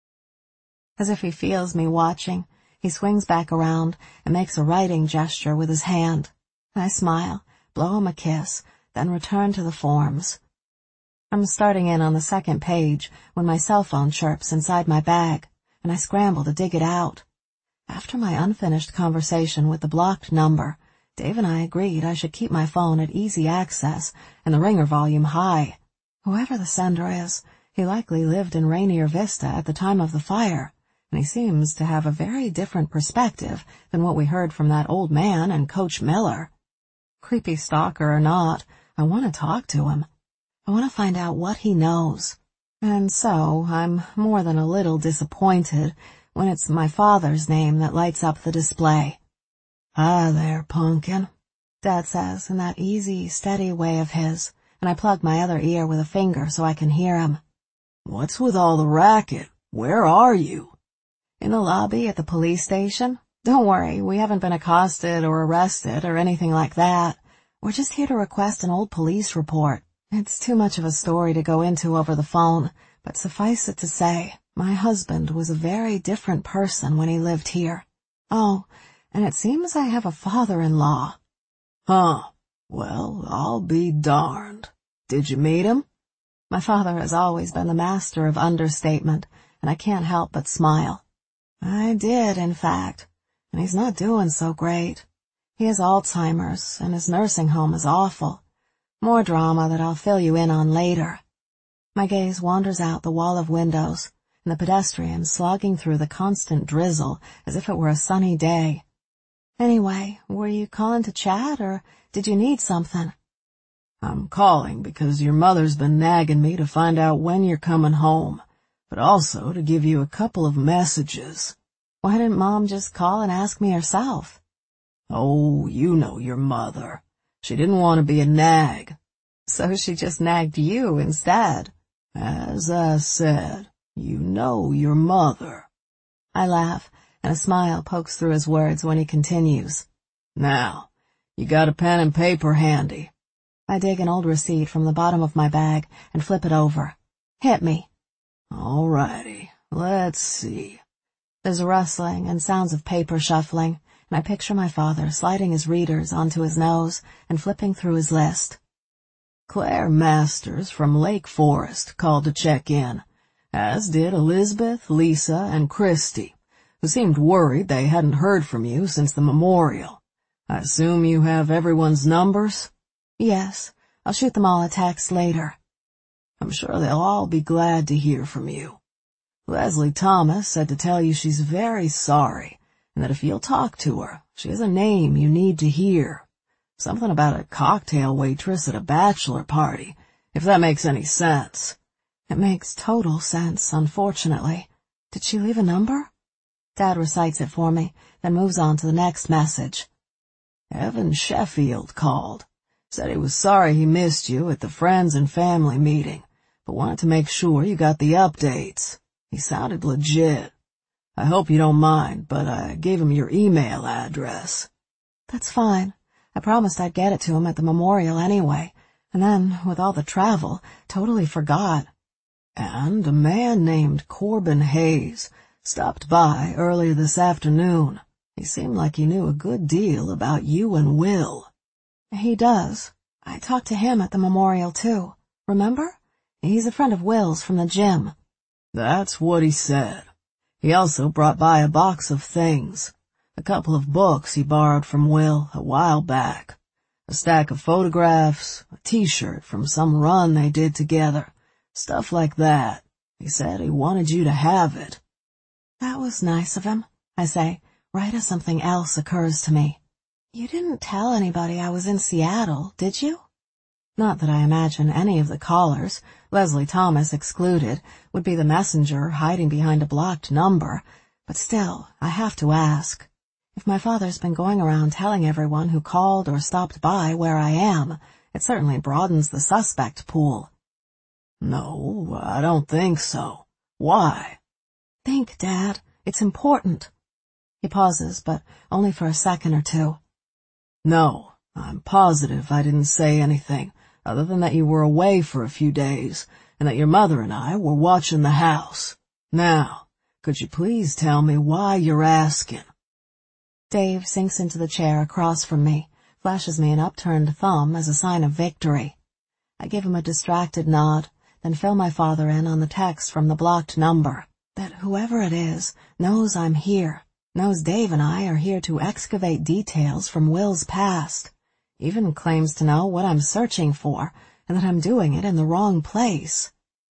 As if he feels me watching, he swings back around and makes a writing gesture with his hand. I smile, blow him a kiss, then return to the forms. I'm starting in on the second page when my cell phone chirps inside my bag, and I scramble to dig it out. After my unfinished conversation with the blocked number, Dave and I agreed I should keep my phone at easy access and the ringer volume high. Whoever the sender is, he likely lived in Rainier Vista at the time of the fire, and he seems to have a very different perspective than what we heard from that old man and Coach Miller. Creepy stalker or not, I want to talk to him. I want to find out what he knows. And so I'm more than a little disappointed when it's my father's name that lights up the display. Hi there, Pumpkin, Dad says in that easy, steady way of his, and I plug my other ear with a finger so I can hear him. What's with all the racket? Where are you? In the lobby at the police station. Don't worry, we haven't been accosted or arrested or anything like that. We're just here to request an old police report. It's too much of a story to go into over the phone, but suffice it to say, my husband was a very different person when he lived here. Oh, and it seems I have a father-in-law. Huh. Well, I'll be darned. Did you meet him? My father has always been the master of understatement, and I can't help but smile. I did, in fact, and he's not doing so great. He has Alzheimer's, and his nursing home is awful. More drama that I'll fill you in on later. My gaze wanders out the wall of windows, and the pedestrians slogging through the constant drizzle as if it were a sunny day. Anyway, were you calling to chat, or did you need something? I'm calling because your mother's been nagging me to find out when you're coming home, but also to give you a couple of messages." "Why didn't Mom just call and ask me herself?" "Oh, you know your mother. She didn't want to be a nag." "So she just nagged you instead." "As I said, you know your mother." I laugh, and a smile pokes through his words when he continues. "Now, you got a pen and paper handy?" I dig an old receipt from the bottom of my bag and flip it over. "Hit me." "All righty, let's see." There's a rustling and sounds of paper shuffling, and I picture my father sliding his readers onto his nose and flipping through his list. "Claire Masters from Lake Forest called to check in, as did Elizabeth, Lisa, and Christy, who seemed worried they hadn't heard from you since the memorial. I assume you have everyone's numbers?" "Yes, I'll shoot them all a text later." "I'm sure they'll all be glad to hear from you. Leslie Thomas said to tell you she's very sorry, and that if you'll talk to her, she has a name you need to hear. Something about a cocktail waitress at a bachelor party, if that makes any sense." "It makes total sense, unfortunately. Did she leave a number?" Dad recites it for me, then moves on to the next message. "Evan Sheffield called. Said he was sorry he missed you at the friends and family meeting, but wanted to make sure you got the updates. He sounded legit. I hope you don't mind, but I gave him your email address." "That's fine. I promised I'd get it to him at the memorial anyway, and then, with all the travel, totally forgot." "And a man named Corbin Hayes stopped by earlier this afternoon. He seemed like he knew a good deal about you and Will." "He does. I talked to him at the memorial, too. Remember? He's a friend of Will's from the gym." "That's what he said. He also brought by a box of things. A couple of books he borrowed from Will a while back. A stack of photographs, a t-shirt from some run they did together. Stuff like that. He said he wanted you to have it." "That was nice of him," I say, right as something else occurs to me. "You didn't tell anybody I was in Seattle, did you?" Not that I imagine any of the callers, Leslie Thomas excluded, would be the messenger hiding behind a blocked number, but still, I have to ask. If my father's been going around telling everyone who called or stopped by where I am, it certainly broadens the suspect pool. "No, I don't think so. Why?" "Think, Dad. It's important." He pauses, but only for a second or two. "No, I'm positive I didn't say anything, other than that you were away for a few days, and that your mother and I were watching the house. Now, could you please tell me why you're asking?" Dave sinks into the chair across from me, flashes me an upturned thumb as a sign of victory. I give him a distracted nod, then fill my father in on the text from the blocked number, that whoever it is knows I'm here, knows Dave and I are here to excavate details from Will's past, even claims to know what I'm searching for, and that I'm doing it in the wrong place.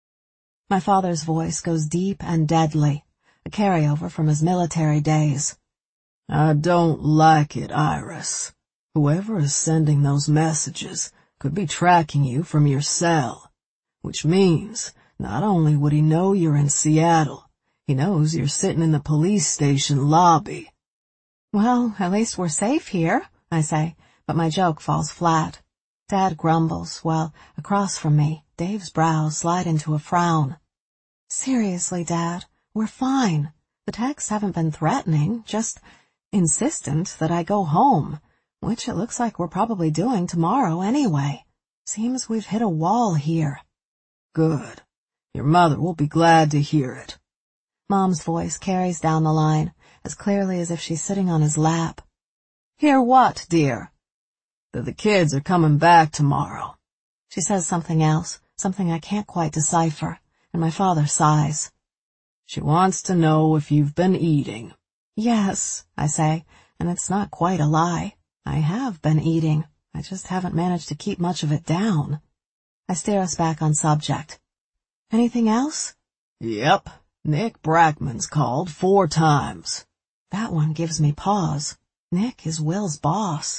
My father's voice goes deep and deadly, a carryover from his military days. "I don't like it, Iris. Whoever is sending those messages could be tracking you from your cell, which means not only would he know you're in Seattle, he knows you're sitting in the police station lobby." "Well, at least we're safe here," I say, but my joke falls flat. Dad grumbles, while, across from me, Dave's brows slide into a frown. "Seriously, Dad, we're fine. The texts haven't been threatening, just insistent that I go home, which it looks like we're probably doing tomorrow anyway. Seems we've hit a wall here." "Good. Your mother will be glad to hear it." Mom's voice carries down the line, as clearly as if she's sitting on his lap. "Hear what, dear?" "That the kids are coming back tomorrow." She says something else, something I can't quite decipher, and my father sighs. "She wants to know if you've been eating." "Yes," I say, and it's not quite a lie. I have been eating. I just haven't managed to keep much of it down. I steer us back on subject. "Anything else?" "Yep. Nick Brackman's called four times." That one gives me pause. Nick is Will's boss.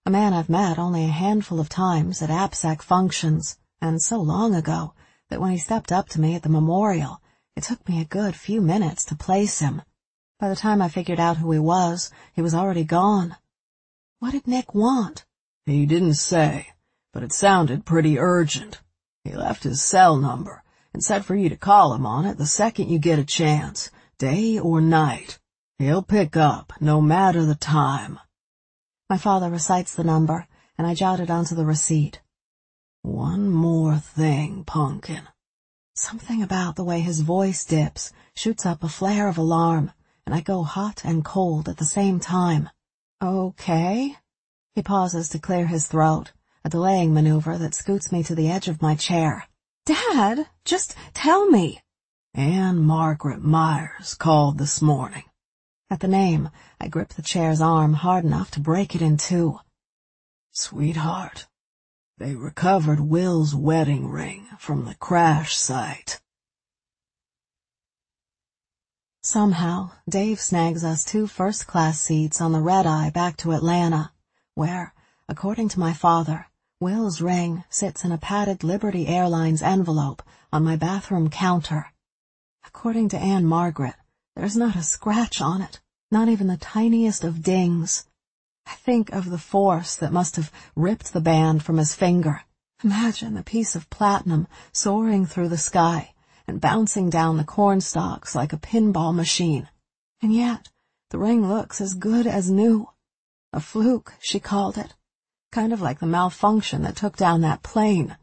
A man I've met only a handful of times at APSEC functions, and so long ago that when he stepped up to me at the memorial, it took me a good few minutes to place him. By the time I figured out who he was, he was already gone. What did Nick want? He didn't say, but it sounded pretty urgent. He left his cell number and said for you to call him on it the second you get a chance, day or night. He'll pick up, no matter the time. My father recites the number, and I jot it onto the receipt. One more thing, Punkin. Something about the way his voice dips shoots up a flare of alarm, and I go hot and cold at the same time. Okay? He pauses to clear his throat, a delaying maneuver that scoots me to the edge of my chair. Dad, just tell me. Anne Margaret Myers called this morning. At the name, I grip the chair's arm hard enough to break it in two. Sweetheart, they recovered Will's wedding ring from the crash site. Somehow, Dave snags us two first-class seats on the red-eye back to Atlanta, where, according to my father, Will's ring sits in a padded Liberty Airlines envelope on my bathroom counter. According to Anne Margaret, there's not a scratch on it, not even the tiniest of dings. I think of the force that must have ripped the band from his finger. Imagine the piece of platinum soaring through the sky and bouncing down the cornstalks like a pinball machine. And yet, the ring looks as good as new. A fluke, she called it. Kind of like the malfunction that took down that plane.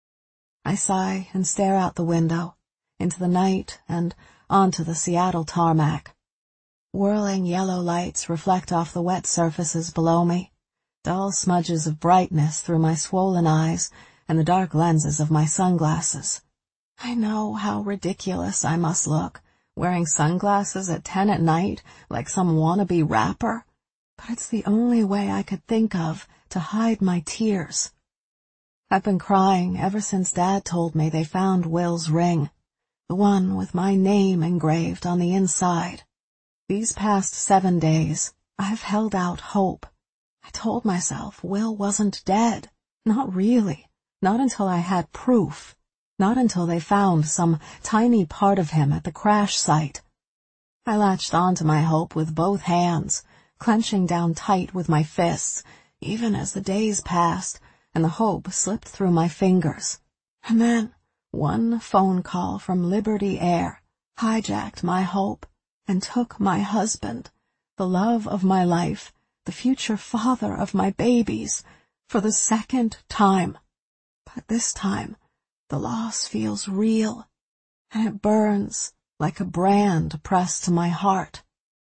I sigh and stare out the window, into the night and onto the Seattle tarmac. Whirling yellow lights reflect off the wet surfaces below me, dull smudges of brightness through my swollen eyes and the dark lenses of my sunglasses. I know how ridiculous I must look, wearing sunglasses at ten at night like some wannabe rapper, but it's the only way I could think of to hide my tears. I've been crying ever since Dad told me they found Will's ring, the one with my name engraved on the inside. These past seven days, I've held out hope. I told myself Will wasn't dead. Not really. Not until I had proof. Not until they found some tiny part of him at the crash site. I latched onto my hope with both hands, clenching down tight with my fists, even as the days passed and the hope slipped through my fingers. And then, one phone call from Liberty Air hijacked my hope and took my husband, the love of my life, the future father of my babies, for the second time. But this time, the loss feels real, and it burns like a brand pressed to my heart.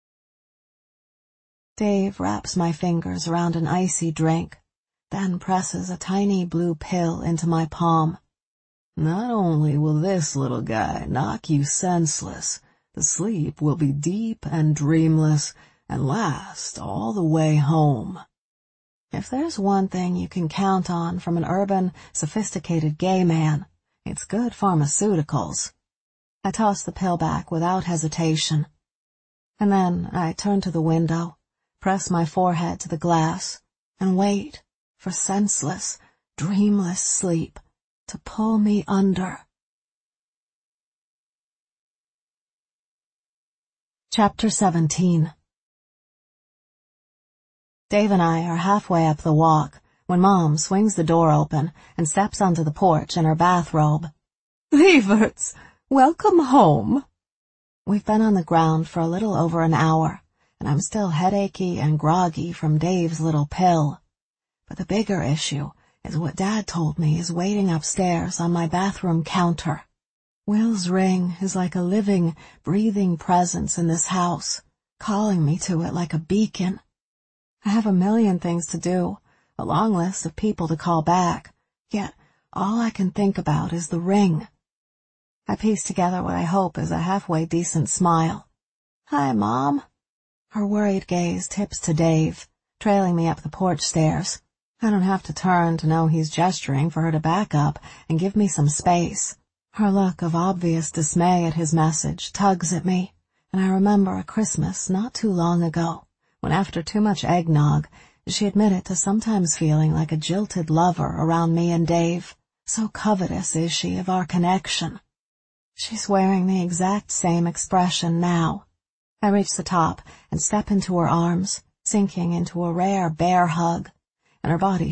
Dave wraps my fingers around an icy drink, then presses a tiny blue pill into my palm. Not only will this little guy knock you senseless, the sleep will be deep and dreamless and last all the way home. If there's one thing you can count on from an urban, sophisticated gay man, it's good pharmaceuticals. I toss the pill back without hesitation. And then I turn to the window, press my forehead to the glass, and wait for senseless, dreamless sleep to pull me under. Chapter seventeen. Dave and I are halfway up the walk when Mom swings the door open and steps onto the porch in her bathrobe. Leverts, welcome home. We've been on the ground for a little over an hour, and I'm still headachy and groggy from Dave's little pill. But the bigger issue is what Dad told me is waiting upstairs on my bathroom counter. Will's ring is like a living, breathing presence in this house, calling me to it like a beacon. I have a million things to do, a long list of people to call back, yet all I can think about is the ring. I piece together what I hope is a halfway decent smile. Hi, Mom. Her worried gaze tips to Dave, trailing me up the porch stairs. I don't have to turn to know he's gesturing for her to back up and give me some space. Her look of obvious dismay at his message tugs at me, and I remember a Christmas not too long ago, when after too much eggnog, She admitted to sometimes feeling like a jilted lover around me and Dave, so covetous is she of our connection. She's wearing the exact same expression now. I reach the top and step into her arms, sinking into a rare bear hug, and her body